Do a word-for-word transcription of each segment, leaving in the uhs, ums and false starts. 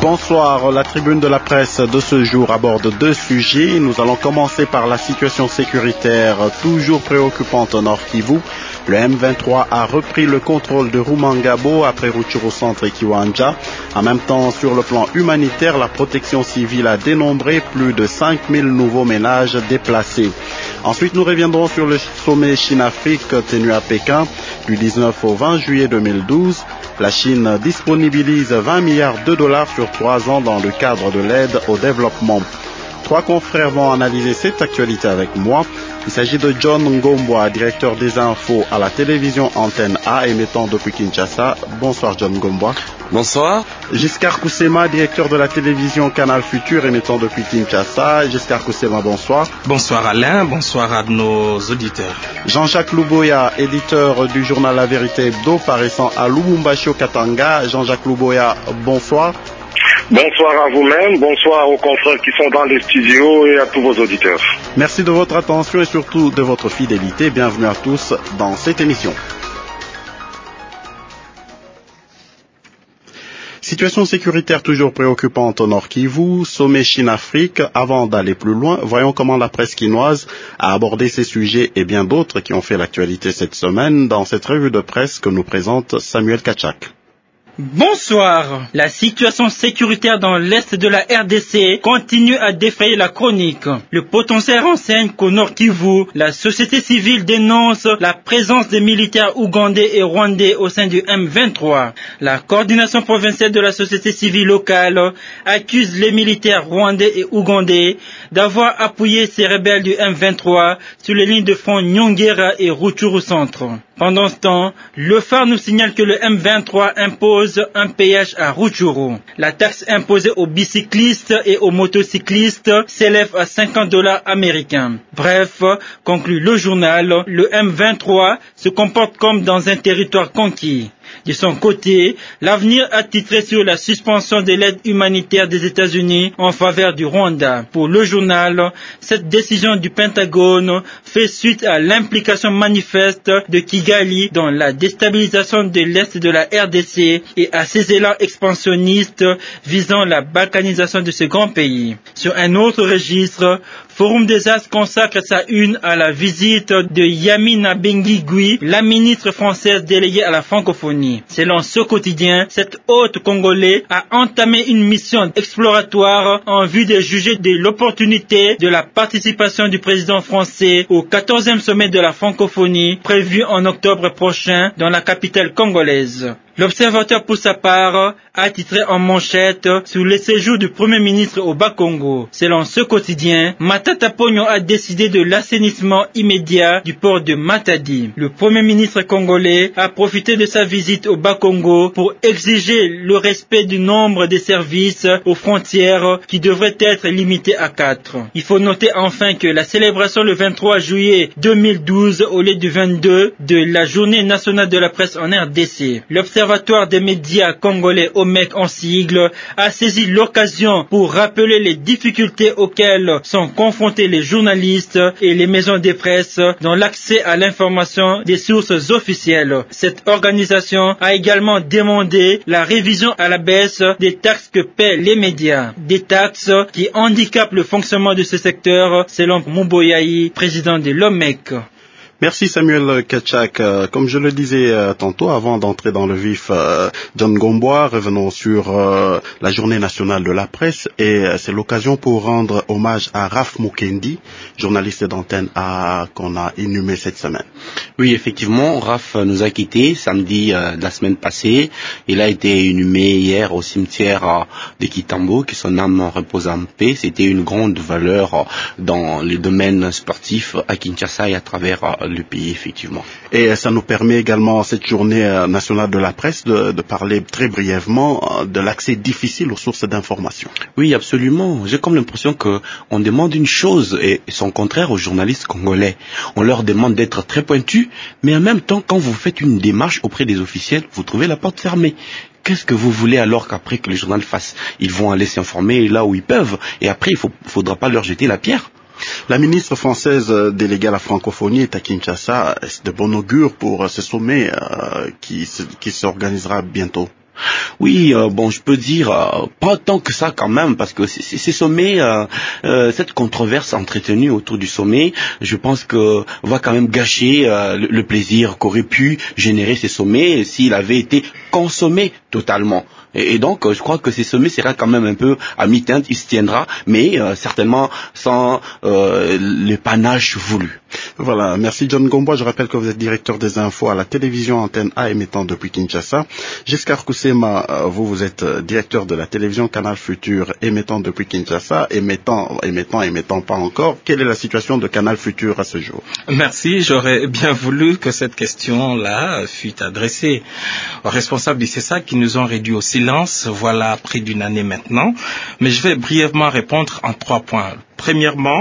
Bonsoir, la tribune de la presse de ce jour aborde deux sujets. Nous allons commencer par la situation sécuritaire toujours préoccupante au Nord Kivu. Le M vingt-trois a repris le contrôle de Rumangabo après Rutshuru Centre et Kiwanja. En même temps, sur le plan humanitaire, la protection civile a dénombré plus de cinq mille nouveaux ménages déplacés. Ensuite, nous reviendrons sur le sommet Chine-Afrique tenu à Pékin du dix-neuf au vingt juillet deux mille douze. La Chine disponibilise vingt milliards de dollars sur trois ans dans le cadre de l'aide au développement. Trois confrères vont analyser cette actualité avec moi. Il s'agit de John Ngombwa, directeur des infos à la télévision Antenne A, émettant depuis Kinshasa. Bonsoir John Ngombwa. Bonsoir. Giscard Koussema, directeur de la télévision Canal Futur, émettant depuis Kinshasa. Giscard Koussema, bonsoir. Bonsoir Alain, bonsoir à nos auditeurs. Jean-Jacques Louboya, éditeur du journal La Vérité Hebdo, paraissant à Lubumbashi au Katanga. Jean-Jacques Louboya, bonsoir. Bonsoir à vous-même, bonsoir aux confrères qui sont dans les studios et à tous vos auditeurs. Merci de votre attention et surtout de votre fidélité. Bienvenue à tous dans cette émission. Situation sécuritaire toujours préoccupante au Nord Kivu, sommet Chine-Afrique. Avant d'aller plus loin, voyons comment la presse quinoise a abordé ces sujets et bien d'autres qui ont fait l'actualité cette semaine dans cette revue de presse que nous présente Samuel Kachak. Bonsoir. La situation sécuritaire dans l'est de la R D C continue à défrayer la chronique. Le potentiel renseigne qu'au Nord Kivu, la société civile dénonce la présence des militaires ougandais et rwandais au sein du M vingt-trois. La coordination provinciale de la société civile locale accuse les militaires rwandais et ougandais d'avoir appuyé ces rebelles du M vingt-trois sur les lignes de front Nyongera et Rutshuru Centre. Pendant ce temps, le phare nous signale que le M vingt-trois impose un péage à Rutshuru. La taxe imposée aux bicyclistes et aux motocyclistes s'élève à cinquante dollars américains. Bref, conclut le journal, le M vingt-trois se comporte comme dans un territoire conquis. De son côté, l'avenir a titré sur la suspension de l'aide humanitaire des États-Unis en faveur du Rwanda. Pour le journal, cette décision du Pentagone fait suite à l'implication manifeste de Kigali dans la déstabilisation de l'Est de la R D C et à ses élans expansionnistes visant la balkanisation de ce grand pays. Sur un autre registre, Forum des As consacre sa une à la visite de Yamina Benguigui, la ministre française déléguée à la francophonie. Selon ce quotidien, cette hôte congolais a entamé une mission exploratoire en vue de juger de l'opportunité de la participation du président français au quatorzième sommet de la francophonie prévu en octobre prochain dans la capitale congolaise. L'Observateur, pour sa part, a titré en manchette sur le séjour du Premier ministre au Bas-Congo. Selon ce quotidien, Matata Ponyo a décidé de l'assainissement immédiat du port de Matadi. Le Premier ministre congolais a profité de sa visite au Bas-Congo pour exiger le respect du nombre de services aux frontières qui devrait être limité à quatre. Il faut noter enfin que la célébration le vingt-trois juillet deux mille douze au lieu du vingt-deux de la journée nationale de la presse en R D C. L'Observatoire L'Observatoire des médias congolais O M E C en sigle a saisi l'occasion pour rappeler les difficultés auxquelles sont confrontés les journalistes et les maisons de presse dans l'accès à l'information des sources officielles. Cette organisation a également demandé la révision à la baisse des taxes que paient les médias. Des taxes qui handicapent le fonctionnement de ce secteur, selon Mouboyaï, président de l'O M E C. Merci Samuel Kachak. Comme je le disais tantôt, avant d'entrer dans le vif, John Ngombwa, revenons sur la journée nationale de la presse et c'est l'occasion pour rendre hommage à Raph Mukendi, journaliste d'Antenne A qu'on a inhumé cette semaine. Oui, effectivement, Raph nous a quittés samedi euh, de la semaine passée. Il a été inhumé hier au cimetière de Kitambo, que son âme repose en paix. C'était une grande valeur dans les domaines sportifs à Kinshasa et à travers le pays, effectivement. Et ça nous permet également, cette journée nationale de la presse, de, de parler très brièvement de l'accès difficile aux sources d'information. Oui, absolument. J'ai comme l'impression que on demande une chose et son contraire aux journalistes congolais. On leur demande d'être très pointus, mais en même temps, quand vous faites une démarche auprès des officiels, vous trouvez la porte fermée. Qu'est-ce que vous voulez alors qu'après que le journal fasse? Ils vont aller s'informer là où ils peuvent, et après, il ne faudra pas leur jeter la pierre. La ministre française déléguée à la francophonie est à Kinshasa. Est-ce de bon augure pour ce sommet euh, qui, qui s'organisera bientôt? Oui, euh, bon, je peux dire euh, pas tant que ça quand même, parce que ces sommets, euh, euh, cette controverse entretenue autour du sommet, je pense que va quand même gâcher euh, le, le plaisir qu'aurait pu générer ces sommets s'il avait été consommé totalement. Et, et donc, euh, je crois que ces sommets sera quand même un peu à mi-teinte, il se tiendra, mais euh, certainement sans euh, le panache voulu. Voilà, merci John Gombois. Je rappelle que vous êtes directeur des infos à la télévision Antenne A émettant depuis Kinshasa. Giscard Kusema, vous, vous êtes directeur de la télévision Canal Futur émettant depuis Kinshasa, émettant, émettant, émettant pas encore. Quelle est la situation de Canal Futur à ce jour? Merci, j'aurais bien voulu que cette question-là fût adressée aux responsables du C E S A qui nous ont réduits au silence, voilà près d'une année maintenant. Mais je vais brièvement répondre en trois points. Premièrement,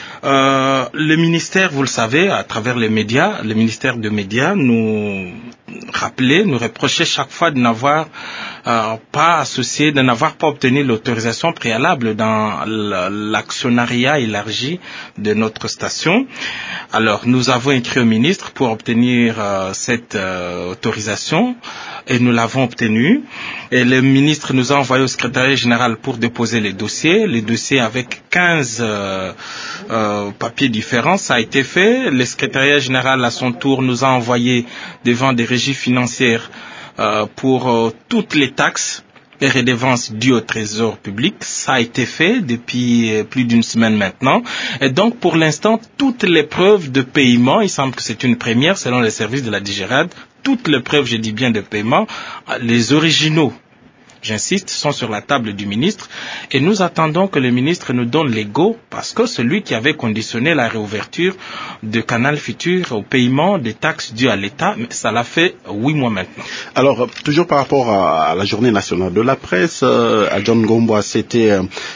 Euh, le ministère, vous le savez, à travers les médias, le ministère des médias nous rappelait, nous reprochait chaque fois de n'avoir euh, pas associé, de n'avoir pas obtenu l'autorisation préalable dans l'actionnariat élargi de notre station. Alors, nous avons écrit au ministre pour obtenir euh, cette euh, autorisation et nous l'avons obtenue. Et le ministre nous a envoyé au secrétariat général pour déposer les dossiers, les dossiers avec quinze euh, euh, papiers différents. Ça a été fait. Le secrétariat général, à son tour, nous a envoyé devant des régies financières euh, pour euh, toutes les taxes et redevances dues au trésor public. Ça a été fait depuis euh, plus d'une semaine maintenant. Et donc, pour l'instant, toutes les preuves de paiement, il semble que c'est une première selon les services de la DIGERAD, toutes les preuves, je dis bien de paiement, les originaux, j'insiste, sont sur la table du ministre et nous attendons que le ministre nous donne les go parce que celui qui avait conditionné la réouverture de Canal Futur au paiement des taxes dues à l'État, ça l'a fait huit mois maintenant. Alors, toujours par rapport à, à la journée nationale de la presse, euh, à John Gombois, c'était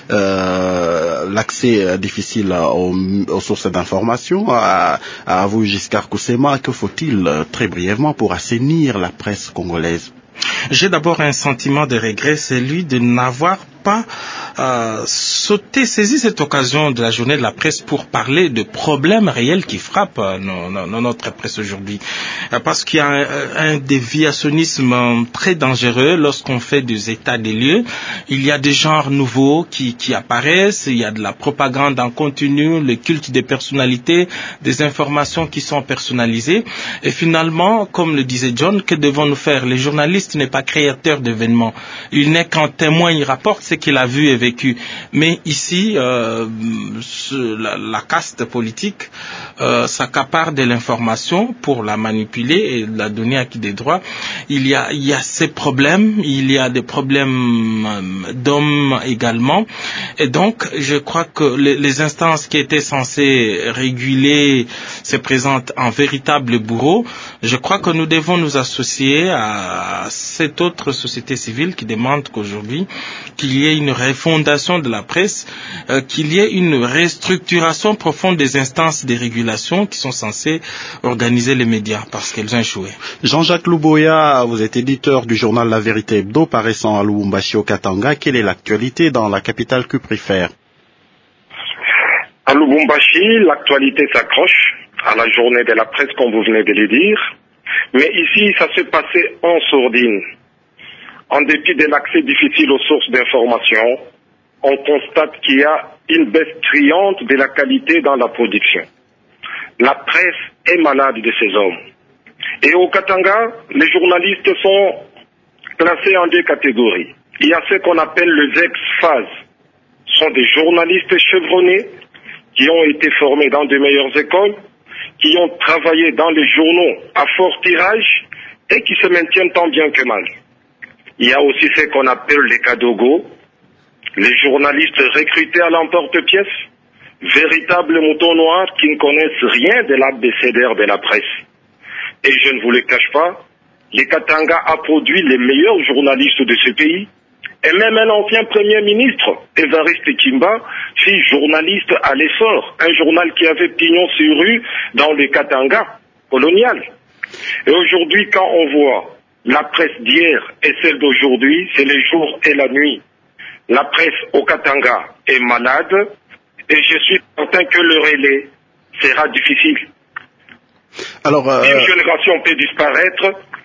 euh, l'accès euh, difficile aux, aux sources d'information. À, à vous, Giscard Kusema, que faut-il euh, très brièvement pour assainir la presse congolaise? J'ai d'abord un sentiment de regret, celui de n'avoir pas euh, sauté, saisi cette occasion de la journée de la presse pour parler de problèmes réels qui frappent euh, no, no, notre presse aujourd'hui. Euh, parce qu'il y a un, un déviationnisme très dangereux lorsqu'on fait des états des lieux. Il y a des genres nouveaux qui, qui apparaissent, il y a de la propagande en continu, le culte des personnalités, des informations qui sont personnalisées. Et finalement, comme le disait John, que devons-nous faire? Les journalistes n'est pas créateur d'événements. Il n'est qu'un témoin, il rapporte ce qu'il a vu et vécu. Mais ici, euh, la, la caste politique euh, s'accapare de l'information pour la manipuler et la donner à qui des droits. Il y a, il y a ces problèmes, il y a des problèmes d'hommes également. Et donc, je crois que les, les instances qui étaient censées réguler se présentent en véritable bourreau. Je crois que nous devons nous associer à cette autre société civile qui demande qu'aujourd'hui, qu'il y ait une refondation de la presse, euh, qu'il y ait une restructuration profonde des instances de régulation qui sont censées organiser les médias parce qu'elles ont échoué. Jean-Jacques Luboya, vous êtes éditeur du journal La Vérité Hebdo, paraissant à Lubumbashi au Katanga. Quelle est l'actualité dans la capitale cuprifère? À Lubumbashi, l'actualité s'accroche à la journée de la presse, comme vous venez de le dire. Mais ici, ça s'est passé en sourdine. En dépit de l'accès difficile aux sources d'information, on constate qu'il y a une baisse criante de la qualité dans la production. La presse est malade de ces hommes. Et au Katanga, les journalistes sont classés en deux catégories. Il y a ceux qu'on appelle les ex-phases. Ce sont des journalistes chevronnés qui ont été formés dans de meilleures écoles, qui ont travaillé dans les journaux à fort tirage et qui se maintiennent tant bien que mal. Il y a aussi ce qu'on appelle les Kadogo, les journalistes recrutés à l'emporte-pièce, véritables moutons noirs qui ne connaissent rien de l'abécédaire de la presse. Et je ne vous le cache pas, les Katanga a produit les meilleurs journalistes de ce pays, et même un ancien Premier ministre, Évariste Kimba, fut journaliste à l'Essor, un journal qui avait pignon sur rue dans le Katanga colonial. Et aujourd'hui, quand on voit la presse d'hier et celle d'aujourd'hui, c'est le jour et la nuit. La presse au Katanga est malade, et je suis certain que le relais sera difficile. Alors, euh... une génération peut disparaître,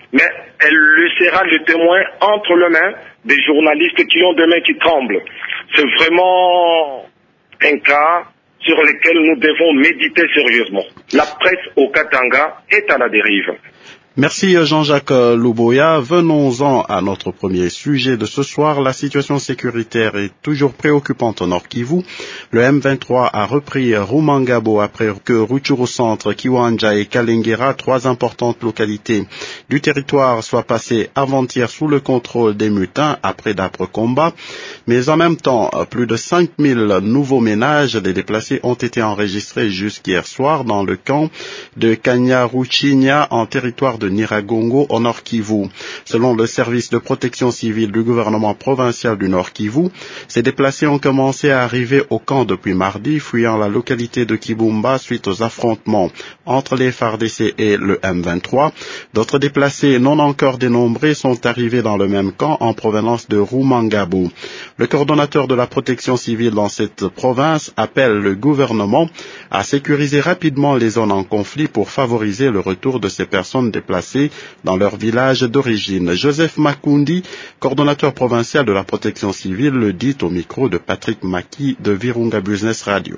mais elle laissera le témoin entre les mains des journalistes qui ont des mains qui tremblent. C'est vraiment un cas sur lequel nous devons méditer sérieusement. La presse au Katanga est à la dérive. Merci Jean-Jacques Louboya. Venons-en à notre premier sujet de ce soir. La situation sécuritaire est toujours préoccupante au Nord Kivu. Le M vingt-trois a repris Rumangabo après que Rutshuru Centre, Kiwanja et Kalengera, trois importantes localités du territoire, soient passées avant-hier sous le contrôle des mutins après d'âpres combats. Mais en même temps, plus de cinq mille nouveaux ménages des déplacés ont été enregistrés jusqu'hier soir dans le camp de Kanyaruchinya en territoire de Nyiragongo au Nord Kivu. Selon le service de protection civile du gouvernement provincial du Nord Kivu, ces déplacés ont commencé à arriver au camp depuis mardi, fuyant la localité de Kibumba suite aux affrontements entre les F A R D C et le M vingt-trois. D'autres déplacés non encore dénombrés sont arrivés dans le même camp en provenance de Rumangabo. Le coordonnateur de la protection civile dans cette province appelle le gouvernement à sécuriser rapidement les zones en conflit pour favoriser le retour de ces personnes déplacées dans leur village d'origine. Joseph Makundi, coordonnateur provincial de la protection civile, le dit au micro de Patrick Maki de Virunga Business Radio.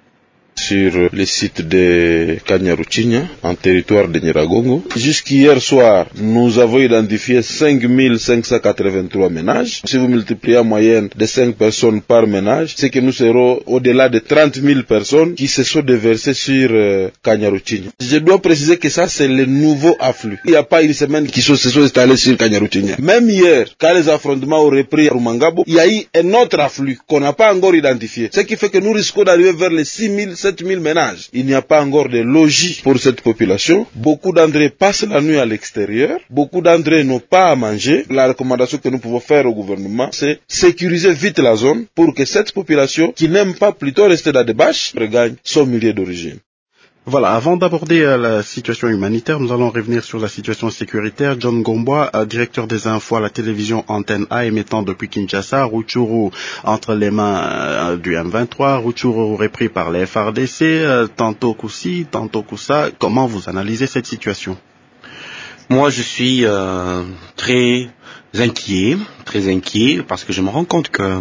Sur les sites de Kanyaruchinya, en territoire de Nyiragongo. Jusqu'hier soir, nous avons identifié cinq mille cinq cent quatre-vingt-trois ménages. Si vous multipliez en moyenne de cinq personnes par ménage, c'est que nous serons au-delà de trente mille personnes qui se sont déversées sur euh, Kanyaruchinya. Je dois préciser que ça, c'est le nouveau afflux. Il n'y a pas une semaine qui se sont installés sur Kanyaruchinya. Même hier, quand les affrontements ont repris à Rumangabo, il y a eu un autre afflux qu'on n'a pas encore identifié. Ce qui fait que nous risquons d'arriver vers les six mille, sept mille ménages. Il n'y a pas encore de logis pour cette population. Beaucoup d'entre eux passent la nuit à l'extérieur. Beaucoup d'entre eux n'ont pas à manger. La recommandation que nous pouvons faire au gouvernement, c'est sécuriser vite la zone pour que cette population, qui n'aime pas plutôt rester dans des bâches, regagne son milieu d'origine. Voilà, avant d'aborder euh, la situation humanitaire, nous allons revenir sur la situation sécuritaire. John Gombois, euh, directeur des infos à la télévision Antenne A, émettant depuis Kinshasa, Rutshuru entre les mains euh, du M vingt-trois, Rutshuru repris par les F A R D C, euh, tantôt coup-ci, tantôt coup-ça. Comment vous analysez cette situation? Moi, je suis euh, très inquiet, très inquiet, parce que je me rends compte que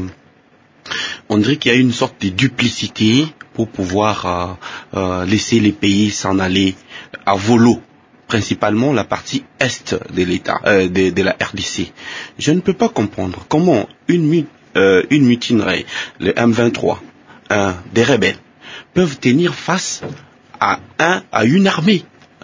on dirait qu'il y a une sorte de duplicité pour pouvoir euh, euh, laisser les pays s'en aller à volo, principalement la partie est de l'État, euh, de, de la R D C. Je ne peux pas comprendre comment une, euh, une mutinerie, le M vingt-trois, euh, des rebelles, peuvent tenir face à, un, à une armée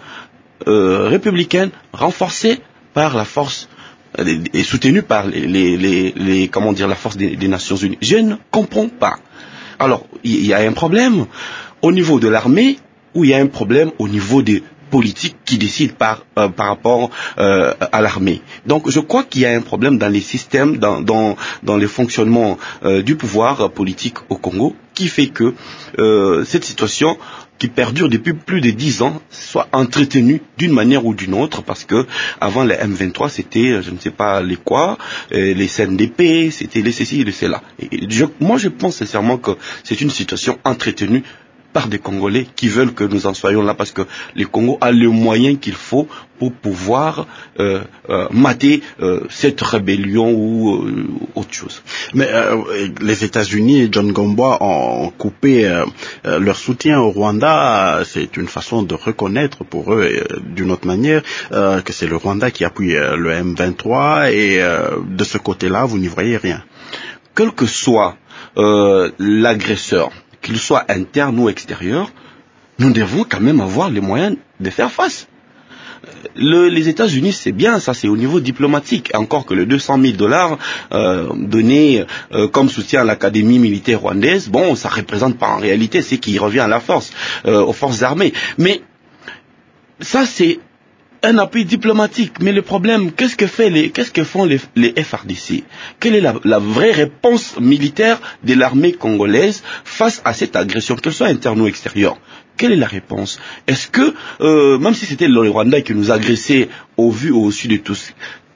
euh, républicaine renforcée par la force et soutenu par les, les, les, les comment dire la force des, des Nations Unies. Je ne comprends pas. Alors, il y a un problème au niveau de l'armée ou il y a un problème au niveau des politiques qui décident par euh, par rapport euh, à l'armée. Donc, je crois qu'il y a un problème dans les systèmes, dans dans dans les fonctionnements euh, du pouvoir politique au Congo, qui fait que euh, cette situation qui perdure depuis plus de dix ans, soit entretenue d'une manière ou d'une autre, parce que avant les M vingt-trois, c'était, je ne sais pas les quoi, euh, les C N D P, c'était les ceci et les cela. Et je, moi, je pense sincèrement que c'est une situation entretenue par des Congolais qui veulent que nous en soyons là, parce que le Congo a les moyens qu'il faut pour pouvoir euh, euh, mater euh, cette rébellion ou euh, autre chose. Mais euh, les États-Unis et John Gombois ont coupé euh, leur soutien au Rwanda. C'est une façon de reconnaître pour eux, euh, d'une autre manière, euh, que c'est le Rwanda qui appuie euh, le M vingt-trois, et euh, de ce côté-là, vous n'y voyez rien. Quel que soit euh, l'agresseur, qu'il soit interne ou extérieur, nous devons quand même avoir les moyens de faire face. Le, les États-Unis, c'est bien, ça c'est au niveau diplomatique, encore que le deux cent mille dollars euh, donnés euh, comme soutien à l'Académie militaire rwandaise, bon, ça représente pas en réalité ce qui revient à la force, euh, aux forces armées. Mais ça c'est un appui diplomatique. Mais le problème, qu'est-ce que fait les, qu'est-ce que font les, les F R D C? Quelle est la, la vraie réponse militaire de l'armée congolaise face à cette agression, qu'elle soit interne ou extérieure? Quelle est la réponse? Est-ce que, euh, même si c'était le Rwanda qui nous agressait au vu au-dessus de tous,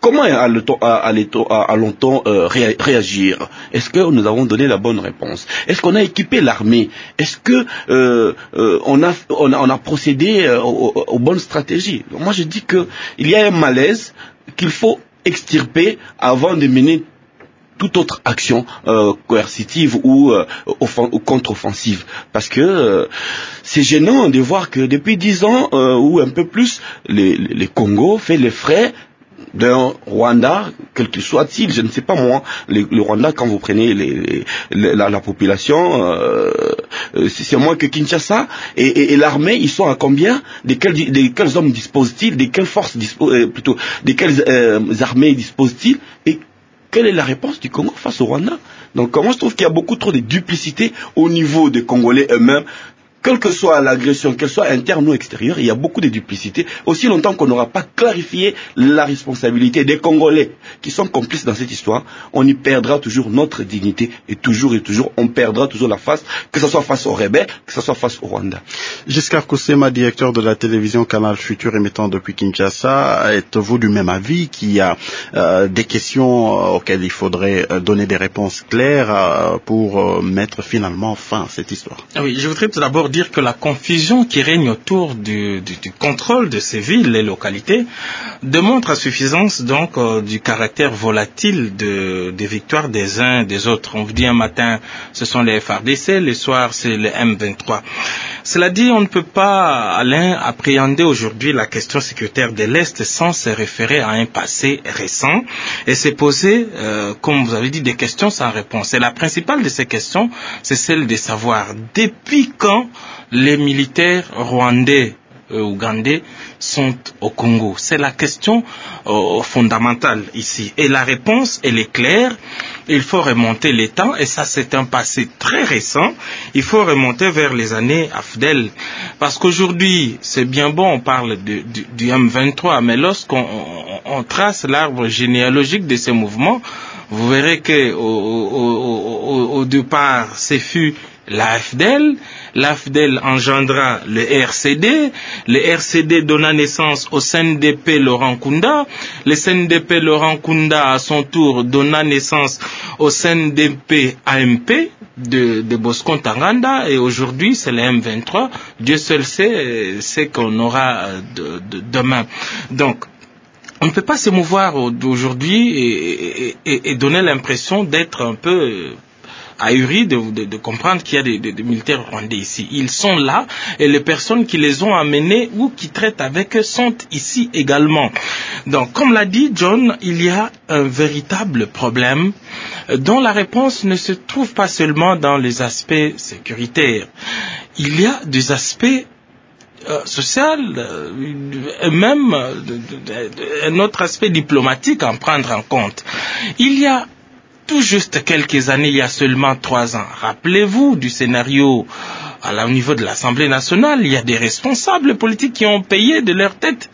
comment allons-on, allons-on euh, réagir? Est-ce que nous avons donné la bonne réponse? Est-ce qu'on a équipé l'armée? Est-ce que euh, euh, on, a, on, a, on a procédé euh, aux, aux bonnes stratégies? Moi, je dis que il y a un malaise qu'il faut extirper avant de mener toute autre action euh, coercitive ou, euh, ou contre-offensive. Parce que euh, c'est gênant de voir que depuis dix ans euh, ou un peu plus, les, les Congo fait les frais d'un Rwanda, quel que soit-il, je ne sais pas moi, les, le Rwanda, quand vous prenez les, les, la, la population, euh, c'est moins que Kinshasa, et, et, et l'armée, ils sont à combien? De quels, de quels hommes disposent-ils? De quelles forces disposent, euh, plutôt, de quelles euh, armées disposent-ils? Et quelle est la réponse du Congo face au Rwanda? Donc moi je trouve qu'il y a beaucoup trop de duplicité au niveau des Congolais eux-mêmes. Quelle que soit l'agression, qu'elle soit interne ou extérieure, il y a beaucoup de duplicité. Aussi longtemps qu'on n'aura pas clarifié la responsabilité des Congolais qui sont complices dans cette histoire, on y perdra toujours notre dignité et toujours et toujours, on perdra toujours la face, que ce soit face aux rebelles, que ce soit face au Rwanda. Giscard Koussema, directeur de la télévision Canal Futur émettant depuis Kinshasa, êtes-vous du même avis qu'il y a euh, des questions auxquelles il faudrait donner des réponses claires euh, pour euh, mettre finalement fin à cette histoire? Oui, je voudrais tout d'abord dire que la confusion qui règne autour du, du, du contrôle de ces villes et localités démontre à suffisance donc euh, du caractère volatile de, des victoires des uns et des autres. On vous dit un matin ce sont les F R D C, le soir c'est les M vingt-trois. Cela dit, on ne peut pas, Alain, appréhender aujourd'hui la question sécuritaire de l'Est sans se référer à un passé récent et se poser, euh, comme vous avez dit, des questions sans réponse. Et la principale de ces questions, c'est celle de savoir depuis quand les militaires rwandais euh, ougandais sont au Congo. C'est la question euh, fondamentale ici. Et la réponse, elle est claire. Il faut remonter les temps, et ça c'est un passé très récent. Il faut remonter vers les années Afdel. Parce qu'aujourd'hui, c'est bien bon, on parle de, de, du M vingt-trois, mais lorsqu'on on, on trace l'arbre généalogique de ces mouvements, vous verrez que au, au, au, au départ, c'est fut l'A F D L, l'A F D L engendra le R C D, le R C D donna naissance au C N D P Laurent Kunda, le C N D P Laurent Kunda à son tour donna naissance au C N D P A M P de, de Bosco Ntaganda, et aujourd'hui c'est le M vingt-trois, Dieu seul sait ce qu'on aura de, de, demain. Donc, on ne peut pas se mouvoir aujourd'hui et, et, et, et donner l'impression d'être un peu ahuri de, de, de comprendre qu'il y a des, des, des militaires rwandais ici. Ils sont là et les personnes qui les ont amenés ou qui traitent avec eux sont ici également. Donc, comme l'a dit John, il y a un véritable problème dont la réponse ne se trouve pas seulement dans les aspects sécuritaires. Il y a des aspects Euh, social, euh, même euh, de, de, de, un autre aspect diplomatique à en prendre en compte. Il y a tout juste quelques années, il y a seulement trois ans, rappelez-vous du scénario à la, au niveau de l'Assemblée nationale, il y a des responsables politiques qui ont payé de leur tête.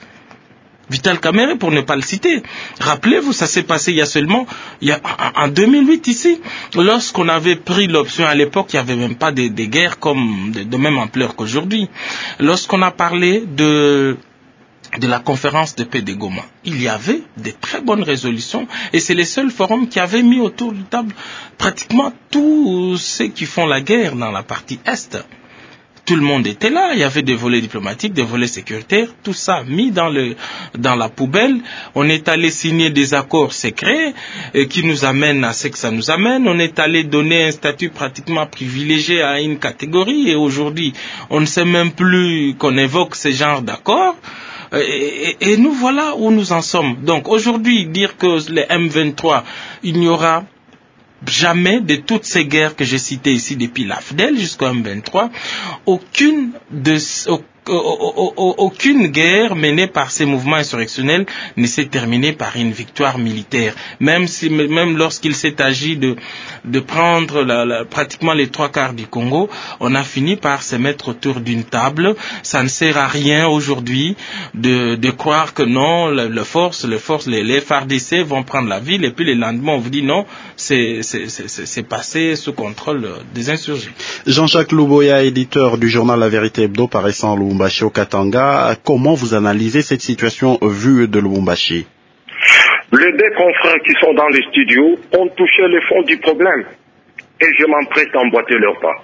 Vital Kamerhe, pour ne pas le citer. Rappelez-vous, ça s'est passé il y a seulement, il y a, en deux mille huit ici, lorsqu'on avait pris l'option, à l'époque, il n'y avait même pas de, de guerre comme, de, de même ampleur qu'aujourd'hui. Lorsqu'on a parlé de, de la conférence de paix de Goma, il y avait de très bonnes résolutions et c'est les seuls forums qui avaient mis autour de table pratiquement tous ceux qui font la guerre dans la partie Est. Tout le monde était là, il y avait des volets diplomatiques, des volets sécuritaires, tout ça mis dans le dans la poubelle. On est allé signer des accords secrets euh, qui nous amènent à ce que ça nous amène. On est allé donner un statut pratiquement privilégié à une catégorie et aujourd'hui, on ne sait même plus qu'on évoque ce genre d'accords. Et, et, et nous voilà où nous en sommes. Donc aujourd'hui, dire que les M vingt-trois, il n'y aura jamais de toutes ces guerres que j'ai citées ici depuis l'A F D L jusqu'au M vingt-trois, aucune de aucune guerre menée par ces mouvements insurrectionnels ne s'est terminée par une victoire militaire. Même si, même lorsqu'il s'est agi de, de prendre la, la, pratiquement les trois quarts du Congo, on a fini par se mettre autour d'une table. Ça ne sert à rien aujourd'hui de, de croire que non, le, le force, le force, les, les F R D C vont prendre la ville et puis le lendemain on vous dit non, c'est, c'est, c'est, c'est passé sous contrôle des insurgés. Jean-Jacques Louboya, éditeur du journal La Vérité Hebdo, paraissant Lubumbashi au Katanga, comment vous analysez cette situation vue de Lubumbashi? Les deux confrères qui sont dans les studios ont touché le fond du problème et je m'emprête à emboîter leur pas.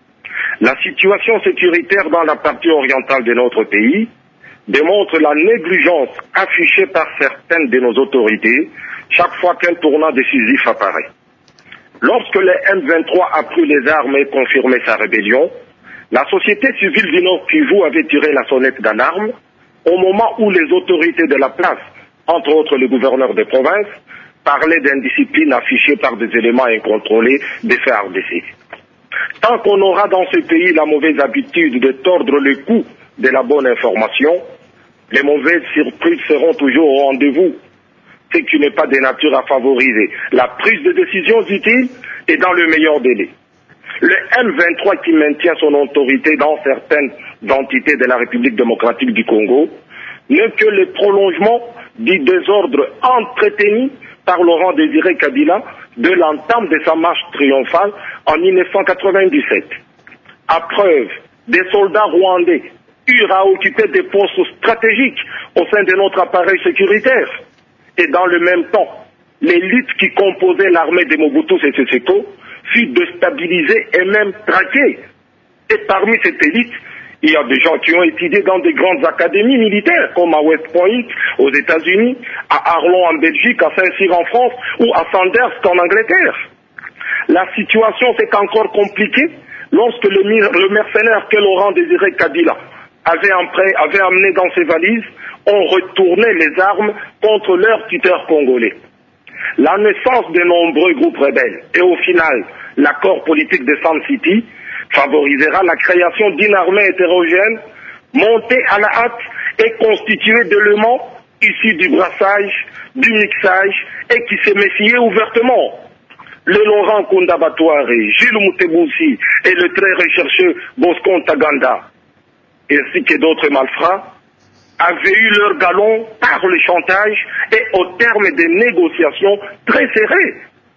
La situation sécuritaire dans la partie orientale de notre pays démontre la négligence affichée par certaines de nos autorités chaque fois qu'un tournant décisif apparaît. Lorsque le M vingt-trois a pris les armes et confirmé sa rébellion, la société civile du Nord Kivu avait tiré la sonnette d'alarme au moment où les autorités de la place, entre autres le gouverneur de province, parlaient d'indiscipline affichée par des éléments incontrôlés des F A R D C. Tant qu'on aura dans ce pays la mauvaise habitude de tordre le cou de la bonne information, les mauvaises surprises seront toujours au rendez-vous, ce qui n'est pas de nature à favoriser la prise de décisions utiles et dans le meilleur délai. Le M vingt-trois qui maintient son autorité dans certaines entités de la République démocratique du Congo n'est que le prolongement du désordre entretenu par Laurent Désiré Kabila de l'entame de sa marche triomphale en mille neuf cent quatre-vingt-dix-sept. À preuve, des soldats rwandais eurent à occuper des postes stratégiques au sein de notre appareil sécuritaire. Et dans le même temps, l'élite qui composait l'armée de Mobutu Sese Seko fut déstabilisée et même traquée. Et parmi cette élite, il y a des gens qui ont étudié dans des grandes académies militaires, comme à West Point, aux États-Unis, à Arlon en Belgique, à Saint-Cyr en France, ou à Sandhurst en Angleterre. La situation s'est encore compliquée lorsque le, le mercenaire que Laurent Désiré Kabila avait, emprunt, avait amené dans ses valises ont retourné les armes contre leurs tuteurs congolais. La naissance de nombreux groupes rebelles et au final l'accord politique de Sun City favorisera la création d'une armée hétérogène montée à la hâte et constituée d'éléments issus du brassage, du mixage et qui se méfiait ouvertement. Le Laurent Kunda Batouare, Gilles Mouteboussi et le très recherché Bosco Ntaganda, ainsi que d'autres malfrats, avaient eu leur galon par le chantage et au terme des négociations très serrées.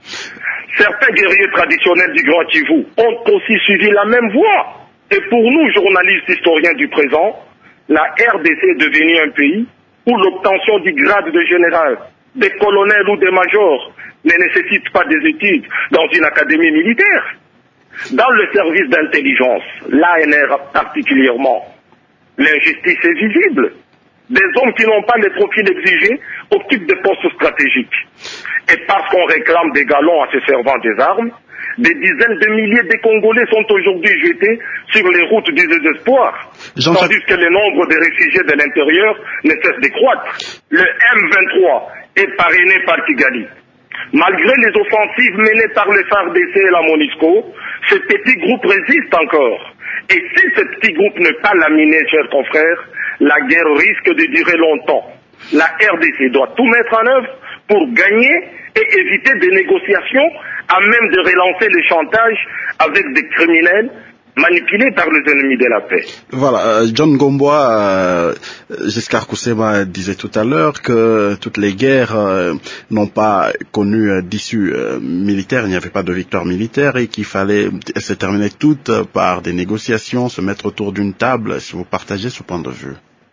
Certains guerriers traditionnels du Grand Kivu ont aussi suivi la même voie. Et pour nous, journalistes historiens du présent, la R D C est devenue un pays où l'obtention du grade de général, des colonels ou des majors ne nécessite pas des études dans une académie militaire. Dans le service d'intelligence, l'A N R particulièrement, l'injustice est visible. Des hommes qui n'ont pas les profils exigés occupent des postes stratégiques. Et parce qu'on réclame des galons à se servant des armes, des dizaines de milliers de Congolais sont aujourd'hui jetés sur les routes du désespoir, tandis que le nombre de réfugiés de l'intérieur ne cesse de croître. Le M vingt-trois est parrainé par Kigali. Malgré les offensives menées par les F A R D C et la MONUSCO, ce petit groupe résiste encore. Et si ce petit groupe n'est pas laminé, chers confrères, la guerre risque de durer longtemps. La R D C doit tout mettre en œuvre pour gagner et éviter des négociations à même de relancer le chantage avec des criminels manipulés par les ennemis de la paix. Voilà, euh, John Gomboa, euh, Giscard Koussema disait tout à l'heure que toutes les guerres euh, n'ont pas connu euh, d'issue euh, militaire, il n'y avait pas de victoire militaire et qu'il fallait se terminer toutes par des négociations, se mettre autour d'une table. Si vous partagez ce point de vue.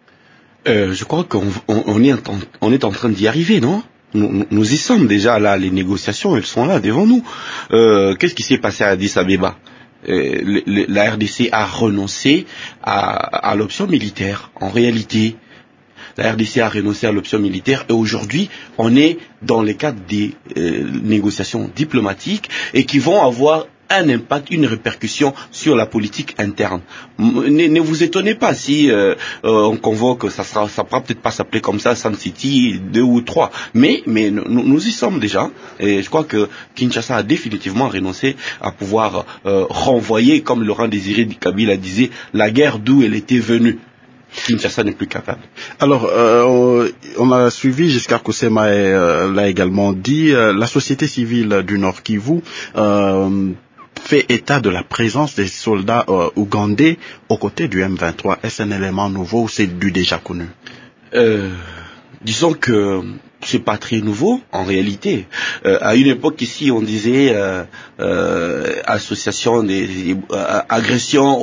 Euh, je crois qu'on on, on est, en, on est en train d'y arriver, non? Nous, nous y sommes déjà là, les négociations, elles sont là devant nous. Euh, qu'est-ce qui s'est passé à Addis Abeba? euh, le, le, La R D C a renoncé à, à l'option militaire. En réalité, la R D C a renoncé à l'option militaire et aujourd'hui, on est dans le cadre des euh, négociations diplomatiques et qui vont avoir un impact, une répercussion sur la politique interne. Ne, ne vous étonnez pas si euh, euh, on convoque, ça sera, ça pourra peut-être pas s'appeler comme ça, Sun City deux ou trois, mais mais nous, nous y sommes déjà. Et je crois que Kinshasa a définitivement renoncé à pouvoir euh, renvoyer, comme Laurent Désiré Kabila disait, la guerre d'où elle était venue. Kinshasa n'est plus capable. Alors, euh, on a suivi, Giscard Koussema euh, l'a également dit, euh, la société civile du Nord Kivu euh, fait état de la présence des soldats euh, ougandais aux côtés du M vingt-trois. Est-ce un élément nouveau ou c'est du déjà connu? euh, Disons que c'est pas très nouveau en réalité. Euh, à une époque ici, on disait euh, euh, association des, des euh, agressions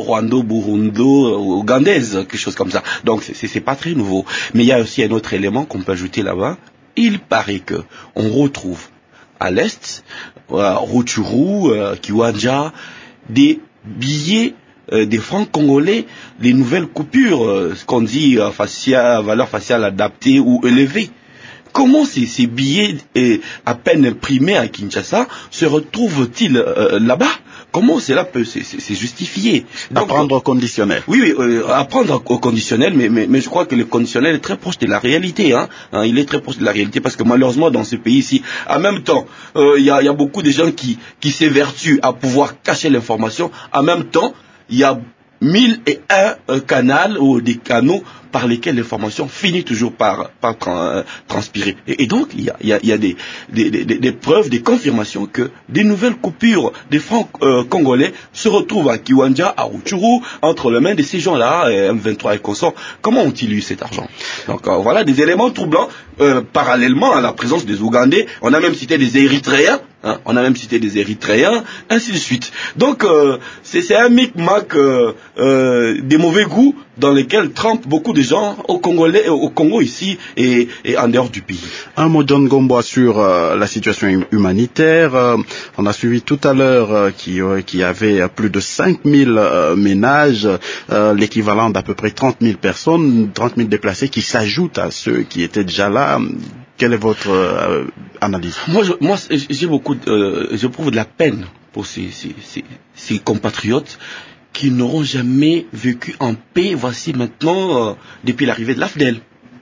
rwando-burundo-ougandaise, quelque chose comme ça. Donc c'est, c'est pas très nouveau. Mais il y a aussi un autre élément qu'on peut ajouter là-bas. il paraît que on retrouve à l'est, à Rutshuru, euh, Kiwanja, des billets euh, des francs congolais, les nouvelles coupures, euh, ce qu'on dit euh, facial, valeur faciale adaptée ou élevée. Comment ces, ces billets eh, à peine imprimés à Kinshasa se retrouvent-ils euh, là-bas? Comment cela peut se justifier? À prendre au conditionnel. Oui, oui, euh, à prendre au conditionnel, mais, mais, mais je crois que le conditionnel est très proche de la réalité. Hein, hein, il est très proche de la réalité parce que malheureusement dans ce pays-ci, en même temps, il euh, y, a, y a beaucoup de gens qui, qui s'évertuent à pouvoir cacher l'information. En même temps, il y a mille et un euh, canaux ou des canaux par lesquels l'information finit toujours par, par tra transpirer. Et, et donc, il y a, y a, y a des, des, des, des preuves, des confirmations que des nouvelles coupures des francs euh, congolais se retrouvent à Kiwanja, à Rutshuru, entre les mains de ces gens-là, M vingt-trois et consorts. Comment ont-ils eu cet argent? Donc euh, voilà des éléments troublants, euh, parallèlement à la présence des Ougandais. On a même cité des Érythréens, hein, on a même cité des Érythréens, ainsi de suite. Donc euh, c'est un micmac euh, euh, des mauvais goûts dans lesquels trempent beaucoup de gens au Congolais, au Congo ici et, et en dehors du pays. Un mot John Gomboa sur euh, la situation humanitaire. Euh, on a suivi tout à l'heure euh, qu'il euh, qui y avait plus de cinq mille euh, ménages, euh, l'équivalent d'à peu près trente mille personnes, trente mille déplacés qui s'ajoutent à ceux qui étaient déjà là. Quelle est votre euh, analyse? Moi, je, moi, j'ai beaucoup, euh, j'éprouve de la peine pour ces, ces, ces, ces compatriotes qui n'auront jamais vécu en paix, voici maintenant, euh, depuis l'arrivée de l'A F D E L,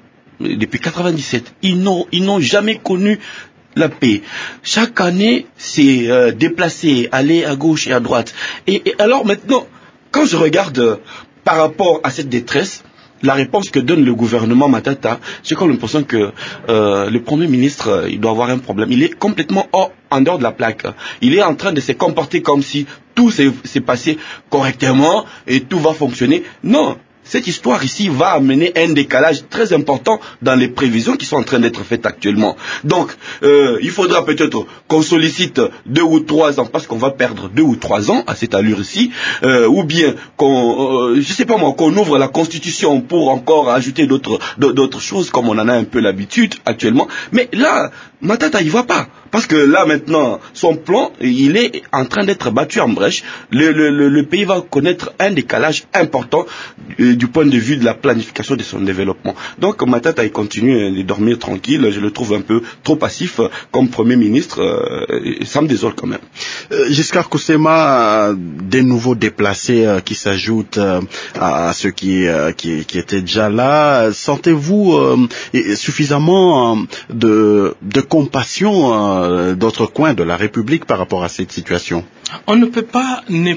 depuis quatre-vingt-dix-sept. Ils n'ont, ils n'ont jamais connu la paix. Chaque année, c'est euh, déplacer, aller à gauche et à droite. Et, et alors maintenant, quand je regarde euh, par rapport à cette détresse, la réponse que donne le gouvernement Matata, j'ai comme l'impression que euh, le Premier ministre, euh, il doit avoir un problème. Il est complètement hors, en dehors de la plaque. Il est en train de se comporter comme si tout s'est passé correctement et tout va fonctionner. Non. Cette histoire ici va amener un décalage très important dans les prévisions qui sont en train d'être faites actuellement. Donc, euh, il faudra peut-être qu'on sollicite deux ou trois ans, parce qu'on va perdre deux ou trois ans à cette allure ici, euh, ou bien qu'on, euh, je sais pas moi, qu'on ouvre la Constitution pour encore ajouter d'autres d'autres choses, comme on en a un peu l'habitude actuellement. Mais là, Matata, il va pas. Parce que là, maintenant, son plan, il est en train d'être battu en brèche. Le, le, le, le pays va connaître un décalage important euh, du point de vue de la planification de son développement. Donc, Matata, il continue de dormir tranquille. Je le trouve un peu trop passif euh, comme Premier ministre. Euh, ça me désole quand même. Euh, Giscard Koussema, des nouveaux déplacés euh, qui s'ajoutent euh, à ceux qui, euh, qui, qui étaient déjà là. Sentez-vous euh, suffisamment euh, de, de compassion euh, d'autres coins de la République par rapport à cette situation? On ne peut pas ne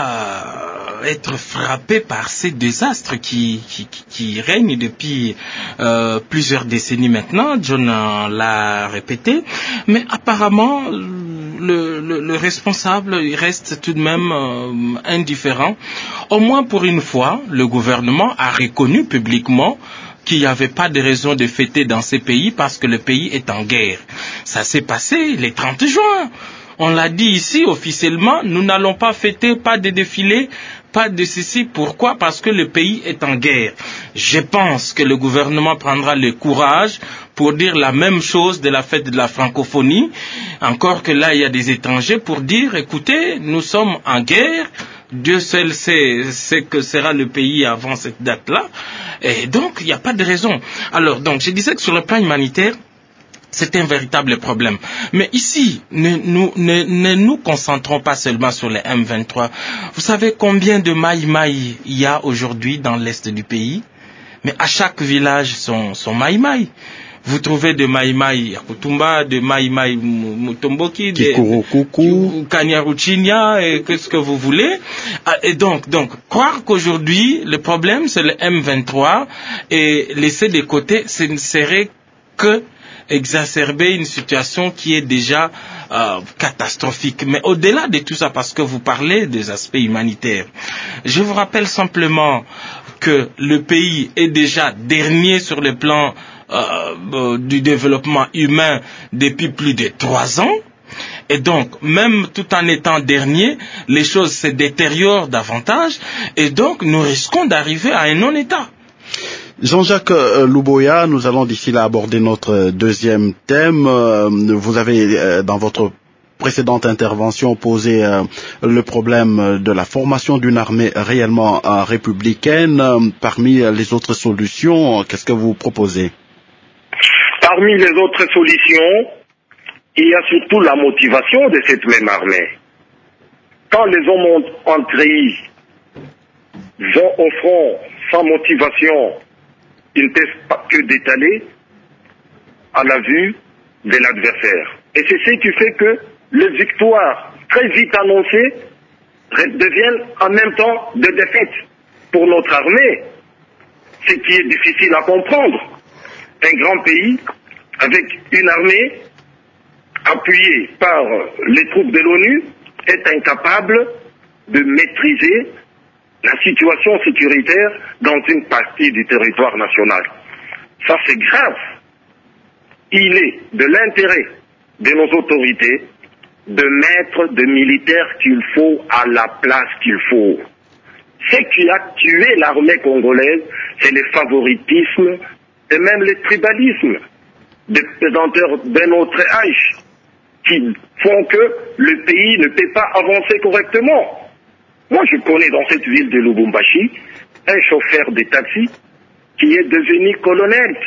pas être frappé par ces désastres qui, qui, qui règnent depuis euh, plusieurs décennies maintenant. John l'a répété, mais apparemment le, le, le responsable reste tout de même euh, indifférent. Au moins pour une fois, le gouvernement a reconnu publiquement qu'il n'y avait pas de raison de fêter dans ces pays parce que le pays est en guerre. Ça s'est passé le trente juin. On l'a dit ici officiellement, nous n'allons pas fêter, pas de défilé, pas de ceci. Pourquoi? Parce que le pays est en guerre. Je pense que le gouvernement prendra le courage pour dire la même chose de la fête de la francophonie. Encore que là, il y a des étrangers pour dire, écoutez, nous sommes en guerre. Dieu seul sait ce que sera le pays avant cette date-là. Et donc, il n'y a pas de raison. Alors, donc, je disais que sur le plan humanitaire, c'est un véritable problème. Mais ici, ne nous, ne, ne nous concentrons pas seulement sur les M vingt-trois. Vous savez combien de maï-maï il y a aujourd'hui dans l'est du pays? Mais à chaque village, son, son maï-maï. Vous trouvez de maï-maï à Kutumba, de maï-maï Mutomboki, de Kanyaruchinya, et qu'est-ce que vous voulez. Et donc, donc, croire qu'aujourd'hui, le problème, c'est le M vingt-trois, et laisser de côté, ce ne serait que exacerber une situation qui est déjà euh, catastrophique. Mais au-delà de tout ça, parce que vous parlez des aspects humanitaires, je vous rappelle simplement que le pays est déjà dernier sur le plan euh, du développement humain depuis plus de trois ans. Et donc, même tout en étant dernier, les choses se détériorent davantage. Et donc, nous risquons d'arriver à un non-état. Jean-Jacques euh, Louboya, nous allons d'ici là aborder notre deuxième thème. Euh, vous avez, euh, dans votre précédente intervention, posé euh, le problème de la formation d'une armée réellement euh, républicaine. Euh, parmi les autres solutions, qu'est-ce que vous proposez? Parmi les autres solutions, il y a surtout la motivation de cette même armée. Quand les hommes en treillis vont au front sans motivation, ils ne peuvent pas que d'étaler à la vue de l'adversaire. Et c'est ce qui fait que les victoires très vite annoncées deviennent en même temps des défaites pour notre armée, ce qui est difficile à comprendre. Un grand pays avec une armée appuyée par les troupes de l'ONU est incapable de maîtriser la situation sécuritaire dans une partie du territoire national. Ça, c'est grave. Il est de l'intérêt de nos autorités de mettre des militaires qu'il faut à la place qu'il faut. Ce qui a tué l'armée congolaise, c'est le favoritisme et même le tribalisme des pesanteurs d'un autre âge qui font que le pays ne peut pas avancer correctement. Moi, je connais dans cette ville de Lubumbashi un chauffeur de taxi qui est devenu colonel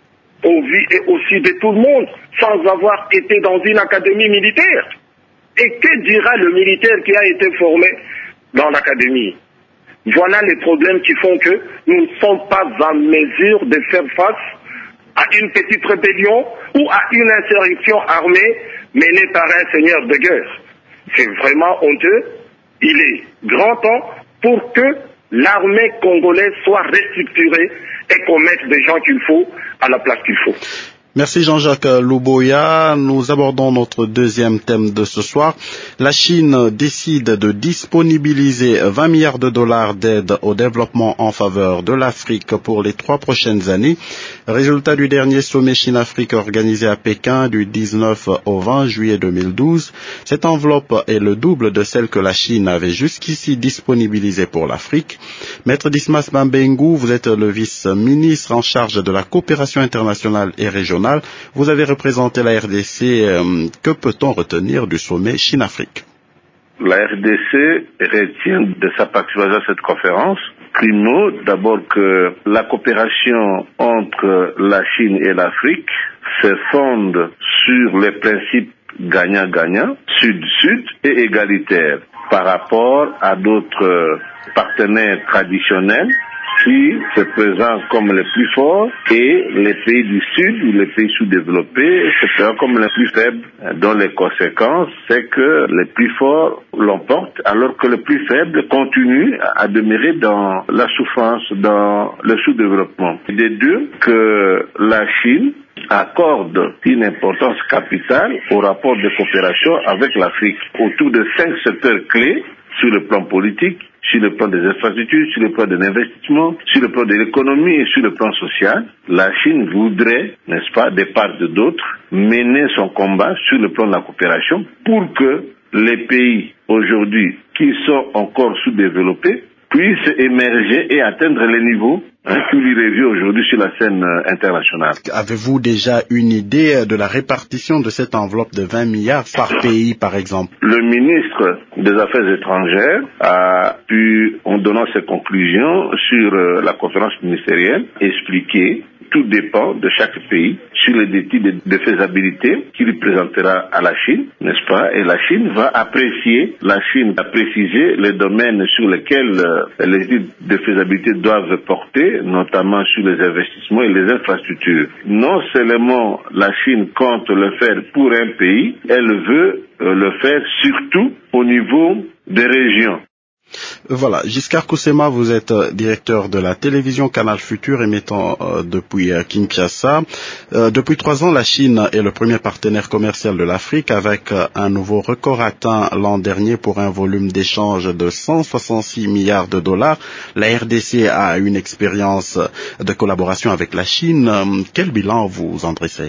au vu et au su de tout le monde sans avoir été dans une académie militaire. Et que dira le militaire qui a été formé dans l'académie? Voilà les problèmes qui font que nous ne sommes pas en mesure de faire face à une petite rébellion ou à une insurrection armée menée par un seigneur de guerre. C'est vraiment honteux. Il est grand temps pour que l'armée congolaise soit restructurée et qu'on mette des gens qu'il faut à la place qu'il faut. Merci Jean-Jacques Louboya. Nous abordons notre deuxième thème de ce soir. La Chine décide de disponibiliser vingt milliards de dollars d'aide au développement en faveur de l'Afrique pour les trois prochaines années. Résultat du dernier sommet Chine-Afrique organisé à Pékin du dix-neuf au vingt juillet deux mille douze. Cette enveloppe est le double de celle que la Chine avait jusqu'ici disponibilisée pour l'Afrique. Maître Dismas Bambengu, vous êtes le vice-ministre en charge de la coopération internationale et régionale. Vous avez représenté la R D C. Que peut-on retenir du sommet Chine-Afrique? La R D C retient de sa participation à cette conférence, primo, d'abord que la coopération entre la Chine et l'Afrique se fonde sur les principes gagnant-gagnant, sud-sud et égalitaire par rapport à d'autres partenaires traditionnels qui se présentent comme les plus forts et les pays du Sud ou les pays sous-développés se présentent comme les plus faibles, dont les conséquences, c'est que les plus forts l'emportent alors que les plus faibles continuent à demeurer dans la souffrance, dans le sous-développement. Des deux, que la Chine accorde une importance capitale au rapport de coopération avec l'Afrique autour de cinq secteurs clés sur le plan politique, sur le plan des infrastructures, sur le plan de l'investissement, sur le plan de l'économie et sur le plan social. La Chine voudrait, n'est-ce pas, de part de d'autres, mener son combat sur le plan de la coopération pour que les pays aujourd'hui qui sont encore sous-développés puissent émerger et atteindre les niveaux hein, qui lui revient aujourd'hui sur la scène euh, internationale. Avez-vous déjà une idée de la répartition de cette enveloppe de vingt milliards par pays, par exemple? Le ministre des Affaires étrangères a pu, en donnant ses conclusions sur euh, la conférence ministérielle, expliquer tout dépend de chaque pays sur les études de faisabilité qu'il lui présentera à la Chine, n'est-ce pas? Et la Chine va apprécier, la Chine a précisé les domaines sur lesquels euh, les études de faisabilité doivent porter, notamment sur les investissements et les infrastructures. Non seulement la Chine compte le faire pour un pays, elle veut euh, le faire surtout au niveau des régions. Voilà, Giscard Koussema, vous êtes euh, directeur de la télévision Canal Futur émettant euh, depuis euh, Kinshasa. Euh, depuis trois ans, la Chine est le premier partenaire commercial de l'Afrique avec euh, un nouveau record atteint l'an dernier pour un volume d'échange de cent soixante-six milliards de dollars. La R D C a une expérience de collaboration avec la Chine. Euh, quel bilan vous en dressez?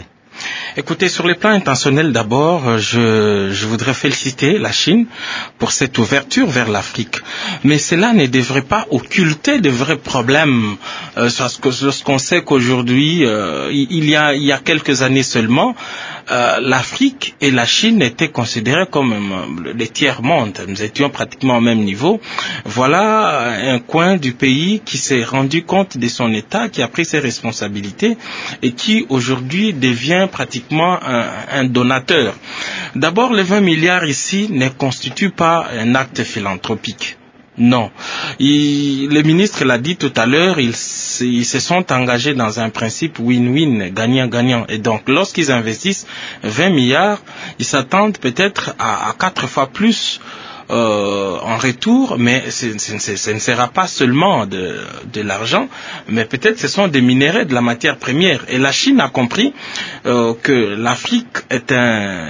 Écoutez, sur les plans intentionnels d'abord, je, je voudrais féliciter la Chine pour cette ouverture vers l'Afrique. Mais cela ne devrait pas occulter de vrais problèmes. Euh, lorsqu'on sait qu'aujourd'hui, euh, il, y a, il y a quelques années seulement, euh, l'Afrique et la Chine étaient considérées comme euh, les tiers-mondes. Nous étions pratiquement au même niveau. Voilà un coin du pays qui s'est rendu compte de son état, qui a pris ses responsabilités et qui aujourd'hui devient pratiquement Un, un donateur. D'abord, les vingt milliards ici ne constituent pas un acte philanthropique. Non. Il, le ministre l'a dit tout à l'heure, ils, ils se sont engagés dans un principe win-win, gagnant-gagnant. Et donc, lorsqu'ils investissent vingt milliards, ils s'attendent peut-être à, à quatre fois plus Euh, en retour, mais ce ne sera pas seulement de, de l'argent, mais peut-être ce sont des minéraux, de la matière première. Et la Chine a compris euh, que l'Afrique est un,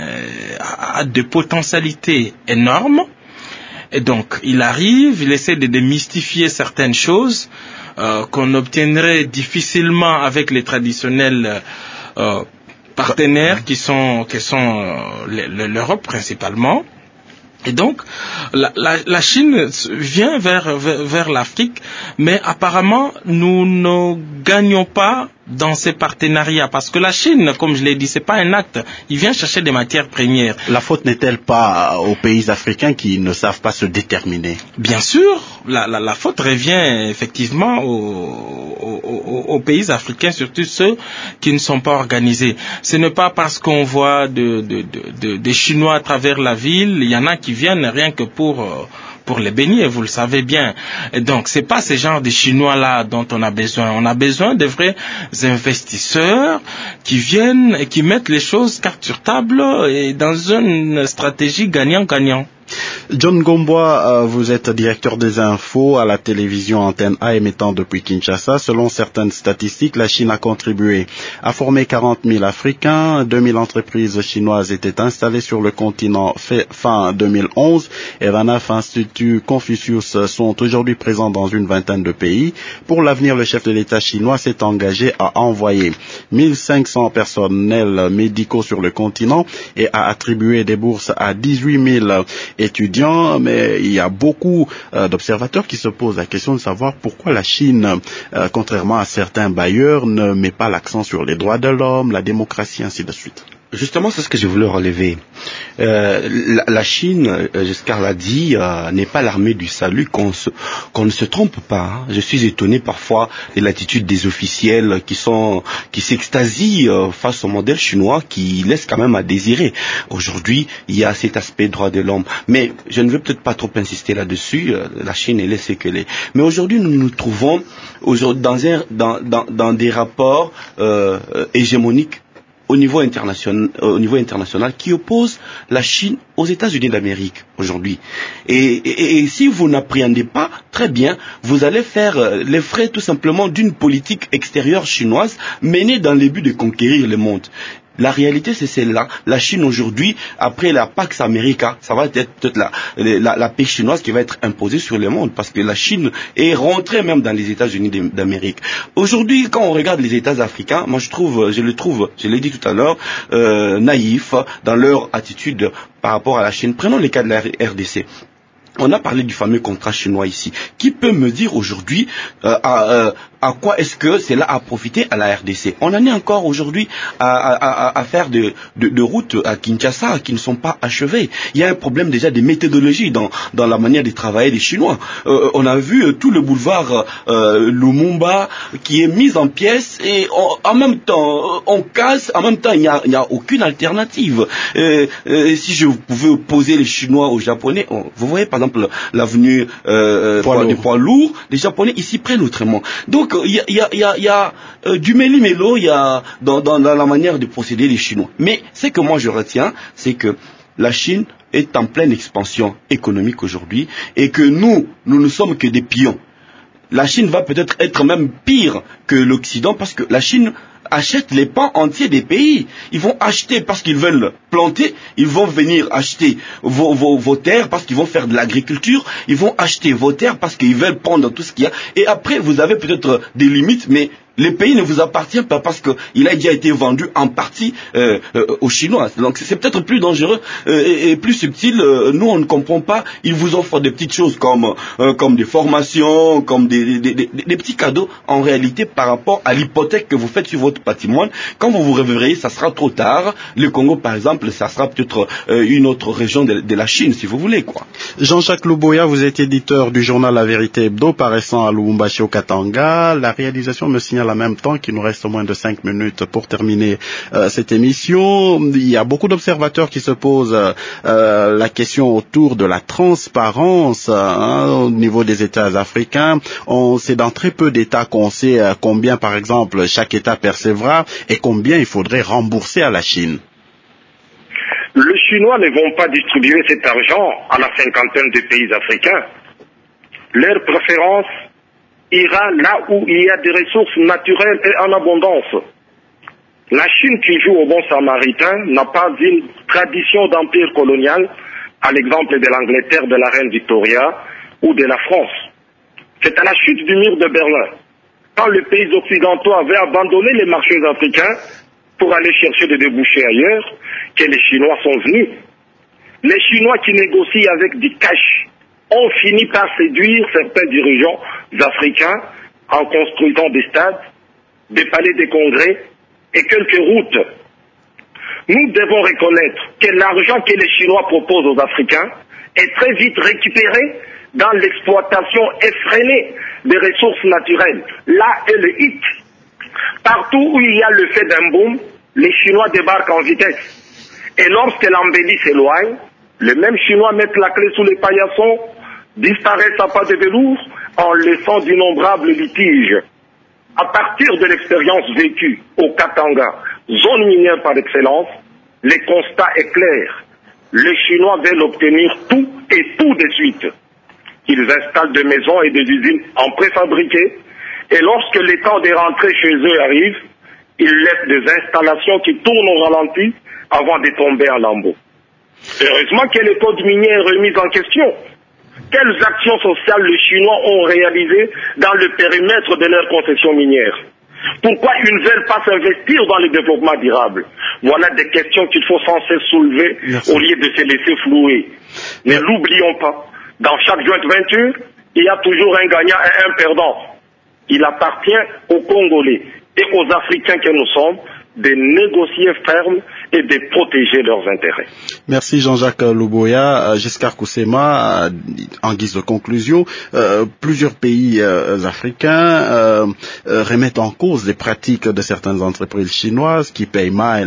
a de potentialités énormes, et donc il arrive, il essaie de démystifier certaines choses euh, qu'on obtiendrait difficilement avec les traditionnels euh, partenaires qui sont, qui sont euh, l'Europe principalement. Et donc, la, la, la Chine vient vers, vers, vers l'Afrique, mais apparemment, nous ne gagnons pas dans ces partenariats, parce que la Chine, comme je l'ai dit, c'est pas un acte. Il vient chercher des matières premières. La faute n'est-elle pas aux pays africains qui ne savent pas se déterminer? Bien sûr, la, la, la faute revient effectivement aux, aux, aux pays africains, surtout ceux qui ne sont pas organisés. Ce n'est pas parce qu'on voit de, de, de, de, des Chinois à travers la ville, il y en a qui viennent rien que pour... Euh, pour les baigner, vous le savez bien. Et donc, c'est pas ce genre de Chinois-là dont on a besoin. On a besoin de vrais investisseurs qui viennent et qui mettent les choses carte sur table et dans une stratégie gagnant-gagnant. John Gombois, vous êtes directeur des infos à la télévision Antenne A émettant depuis Kinshasa. Selon certaines statistiques, la Chine a contribué à former quarante mille Africains. deux mille entreprises chinoises étaient installées sur le continent fin deux mille onze. Et vingt-neuf instituts Confucius sont aujourd'hui présents dans une vingtaine de pays. Pour l'avenir, le chef de l'État chinois s'est engagé à envoyer mille cinq cents personnels médicaux sur le continent et à attribuer des bourses à dix-huit mille étudiants, mais il y a beaucoup euh, d'observateurs qui se posent la question de savoir pourquoi la Chine, euh, contrairement à certains bailleurs, ne met pas l'accent sur les droits de l'homme, la démocratie, ainsi de suite. Justement, c'est ce que je voulais relever. Euh, la, la Chine, Giscard l'a dit, euh, n'est pas l'armée du salut, qu'on, se, qu'on ne se trompe pas. Hein. Je suis étonné parfois de l'attitude des officiels qui sont, qui s'extasient euh, face au modèle chinois, qui laisse quand même à désirer. Aujourd'hui, il y a cet aspect droit de l'homme. Mais je ne veux peut-être pas trop insister là-dessus. Euh, la Chine, elle est ce qu'elle est. Mais aujourd'hui, nous nous trouvons aujourd'hui dans, un, dans, dans, dans des rapports euh, hégémoniques au niveau international, au niveau international, qui oppose la Chine aux États-Unis d'Amérique aujourd'hui. Et, et, et si vous n'appréhendez pas très bien, vous allez faire les frais tout simplement d'une politique extérieure chinoise menée dans le but de conquérir le monde. La réalité, c'est celle-là. La Chine aujourd'hui, après la Pax America, ça va être peut-être la, la, la paix chinoise qui va être imposée sur le monde, parce que la Chine est rentrée même dans les États-Unis d'Amérique. Aujourd'hui, quand on regarde les États africains, moi je trouve, je le trouve, je l'ai dit tout à l'heure, euh, naïfs dans leur attitude par rapport à la Chine. Prenons le cas de la R D C. On a parlé du fameux contrat chinois ici. Qui peut me dire aujourd'hui euh, à, euh, à quoi est-ce que cela a profité à la R D C? On en est encore aujourd'hui à, à, à faire de, de, de routes à Kinshasa qui ne sont pas achevées. Il y a un problème déjà de méthodologie dans, dans la manière de travailler des Chinois. Euh, on a vu tout le boulevard euh, Lumumba qui est mis en pièces et on, en même temps on casse, en même temps il n'y a, il n'y a aucune alternative. Euh, euh, si je pouvais opposer les Chinois aux Japonais, on, vous voyez par exemple l'avenue euh, poids des poids lourds, les Japonais ici prennent autrement. Donc il y a, y a, y a, y a euh, du méli-mélo, il y a dans, dans, dans la manière de procéder des Chinois. Mais ce que moi je retiens, c'est que la Chine est en pleine expansion économique aujourd'hui et que nous, nous ne sommes que des pions. La Chine va peut-être être même pire que l'Occident parce que la Chine achètent les pans entiers des pays. Ils vont acheter parce qu'ils veulent planter, ils vont venir acheter vos, vos, vos terres parce qu'ils vont faire de l'agriculture, ils vont acheter vos terres parce qu'ils veulent prendre tout ce qu'il y a. Et après, vous avez peut-être des limites, mais Le pays ne vous appartient pas parce qu'il a déjà été vendu en partie euh, euh, aux Chinois. Donc c'est peut-être plus dangereux euh, et, et plus subtil. Euh, nous, on ne comprend pas. Ils vous offrent des petites choses comme euh, comme des formations, comme des, des, des, des petits cadeaux. En réalité, par rapport à l'hypothèque que vous faites sur votre patrimoine, quand vous vous réveillerez, ça sera trop tard. Le Congo, par exemple, ça sera peut-être euh, une autre région de, de la Chine, si vous voulez, quoi. Jean-Jacques Luboya, vous êtes éditeur du journal La Vérité Hebdo, paraissant à Lubumbashi au Katanga. La réalisation me signale en même temps qu'il nous reste moins de cinq minutes pour terminer euh, cette émission. Il y a beaucoup d'observateurs qui se posent euh, la question autour de la transparence hein, au niveau des États africains. On, c'est dans très peu d'États qu'on sait euh, combien, par exemple, chaque État percevra et combien il faudrait rembourser à la Chine. Les Chinois ne vont pas distribuer cet argent à la cinquantaine de pays africains. Leur préférence ira là où il y a des ressources naturelles et en abondance. La Chine qui joue au bon samaritain n'a pas une tradition d'empire colonial, à l'exemple de l'Angleterre de la reine Victoria ou de la France. C'est à la chute du mur de Berlin, quand les pays occidentaux avaient abandonné les marchés africains pour aller chercher des débouchés ailleurs, que les Chinois sont venus. Les Chinois qui négocient avec du cash ont fini par séduire certains dirigeants africains en construisant des stades, des palais des congrès et quelques routes. Nous devons reconnaître que l'argent que les Chinois proposent aux Africains est très vite récupéré dans l'exploitation effrénée des ressources naturelles. Là est le hic. Partout où il y a le fait d'un boom, les Chinois débarquent en vitesse. Et lorsque l'embellie s'éloigne, les mêmes Chinois mettent la clé sous les paillassons, disparaissent à pas de velours en laissant d'innombrables litiges. À partir de l'expérience vécue au Katanga, zone minière par excellence, le constat est clair. Les Chinois veulent obtenir tout et tout de suite. Ils installent des maisons et des usines en préfabriqué, et lorsque le temps de rentrer chez eux arrive, ils laissent des installations qui tournent au ralenti avant de tomber en lambeaux. Heureusement que le code minier est remis en question. Quelles actions sociales les Chinois ont réalisées dans le périmètre de leurs concessions minières? Pourquoi ils ne veulent pas s'investir dans le développement durable? Voilà des questions qu'il faut sans cesse soulever. Merci. Au lieu de se laisser flouer. Ne l'oublions pas, dans chaque joint venture, il y a toujours un gagnant et un perdant. Il appartient aux Congolais et aux Africains que nous sommes de négocier ferme et de protéger leurs intérêts. Merci Jean-Jacques Luboya. Giscard Koussema, en guise de conclusion, euh, plusieurs pays euh, africains euh, euh, remettent en cause les pratiques de certaines entreprises chinoises qui payent mal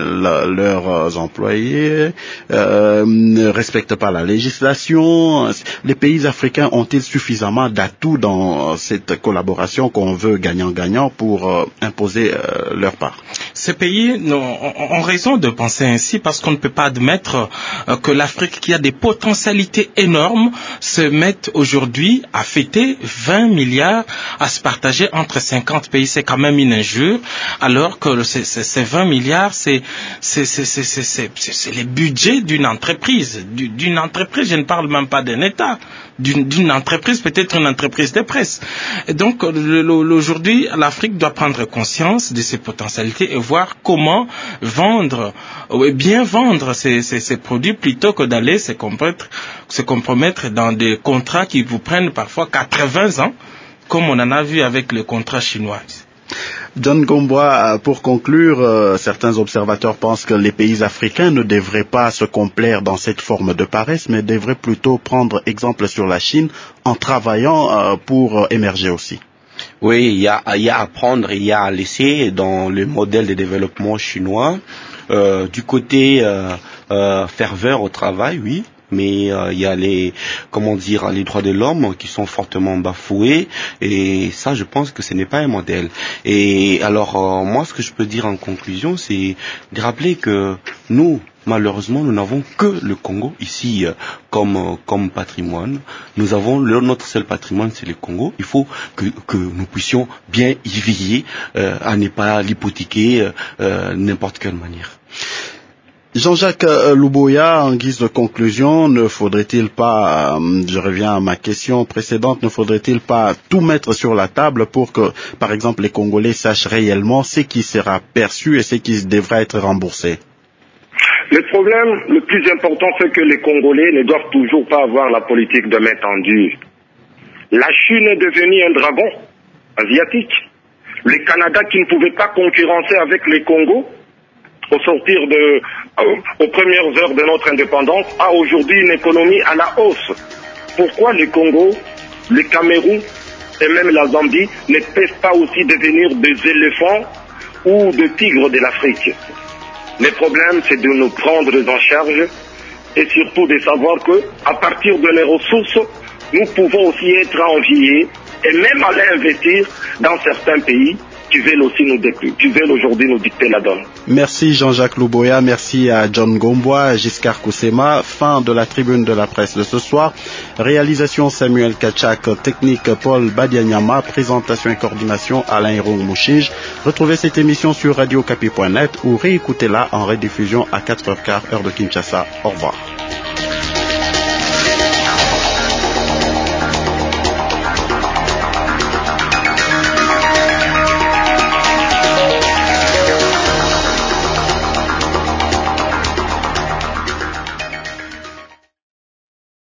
leurs employés, euh, ne respectent pas la législation. Les pays africains ont-ils suffisamment d'atouts dans cette collaboration qu'on veut gagnant-gagnant pour euh, imposer euh, leur part? Ces pays ont raison de penser ainsi parce qu'on ne peut pas admettre que l'Afrique, qui a des potentialités énormes, se mette aujourd'hui à fêter vingt milliards à se partager entre cinquante pays. C'est quand même une injure, alors que ces, ces vingt milliards, c'est, c'est, c'est, c'est, c'est, c'est, c'est les budgets d'une entreprise. D'une entreprise, je ne parle même pas d'un État. D'une, d'une entreprise, peut-être une entreprise de presse. Et donc, aujourd'hui, l'Afrique doit prendre conscience de ses potentialités et voir comment vendre, ou bien vendre ces, ces, ces produits plutôt que d'aller se compromettre, se compromettre dans des contrats qui vous prennent parfois quatre-vingts ans, comme on en a vu avec le contrat chinois. John Gombois, pour conclure, euh, certains observateurs pensent que les pays africains ne devraient pas se complaire dans cette forme de paresse, mais devraient plutôt prendre exemple sur la Chine en travaillant euh, pour euh, émerger aussi. Oui, il y a, il y a à prendre, il y a à laisser dans le modèle de développement chinois. Euh, du côté euh, euh, ferveur au travail, oui. Mais euh, il y a les, comment dire, les droits de l'homme qui sont fortement bafoués, et ça, je pense que ce n'est pas un modèle. Et alors, euh, moi, ce que je peux dire en conclusion, c'est de rappeler que nous, malheureusement, nous n'avons que le Congo ici euh, comme euh, comme patrimoine. Nous avons le, notre seul patrimoine, c'est le Congo. Il faut que que nous puissions bien y veiller euh, à ne pas l'hypothéquer euh, euh, n'importe quelle manière. Jean-Jacques Louboya, en guise de conclusion, ne faudrait-il pas, je reviens à ma question précédente, ne faudrait-il pas tout mettre sur la table pour que, par exemple, les Congolais sachent réellement ce qui sera perçu et ce qui devra être remboursé? Le problème le plus important, c'est que les Congolais ne doivent toujours pas avoir la politique de main tendue. La Chine est devenue un dragon asiatique. Le Canada, qui ne pouvait pas concurrencer avec les Congos au sortir de, euh, aux premières heures de notre indépendance, a aujourd'hui une économie à la hausse. Pourquoi les Congo, le Cameroun et même la Zambie ne peuvent pas aussi devenir des éléphants ou des tigres de l'Afrique? Le problème, c'est de nous prendre en charge et surtout de savoir que, à partir de les ressources, nous pouvons aussi être enviés et même aller investir dans certains pays qui veulent aussi nous dicter, qui veulent aujourd'hui nous dicter la donne. Merci Jean-Jacques Louboya, merci à John Gombois, Giscard Koussema. Fin de la tribune de la presse de ce soir. Réalisation Samuel Kachak, technique Paul Badianyama, présentation et coordination Alain Hirong Mouchige. Retrouvez cette émission sur radio okapi point net ou réécoutez-la en rediffusion à quatre heures quinze heure de Kinshasa. Au revoir.